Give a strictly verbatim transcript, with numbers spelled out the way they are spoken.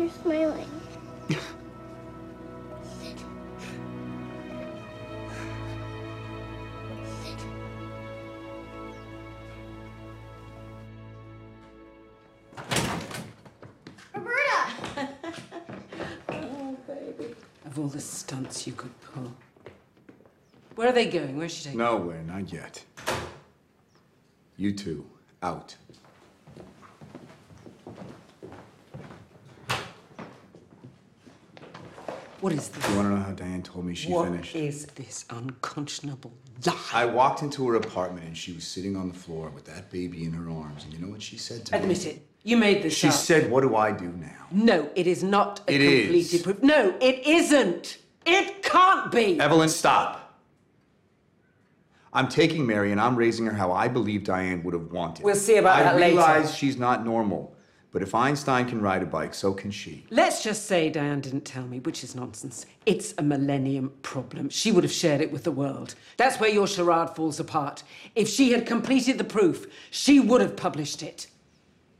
You're smiling. Roberta! Oh, baby. Of all the stunts you could pull. Where are they going? Where's she taking? Nowhere, not yet. You two, out. What is this? You want to know how Diane told me she what finished? What is this unconscionable lie? I walked into her apartment and she was sitting on the floor with that baby in her arms. And you know what she said to Admit me? Admit it. You made this She up. said, what do I do now? No, it is not a it completed is. proof. No, it isn't. It can't be. Evelyn, stop. I'm taking Mary and I'm raising her how I believe Diane would have wanted. We'll see about I that later. I realize she's not normal. But if Einstein can ride a bike, so can she. Let's just say Diane didn't tell me, which is nonsense. It's a millennium problem. She would have shared it with the world. That's where your charade falls apart. If she had completed the proof, she would have published it.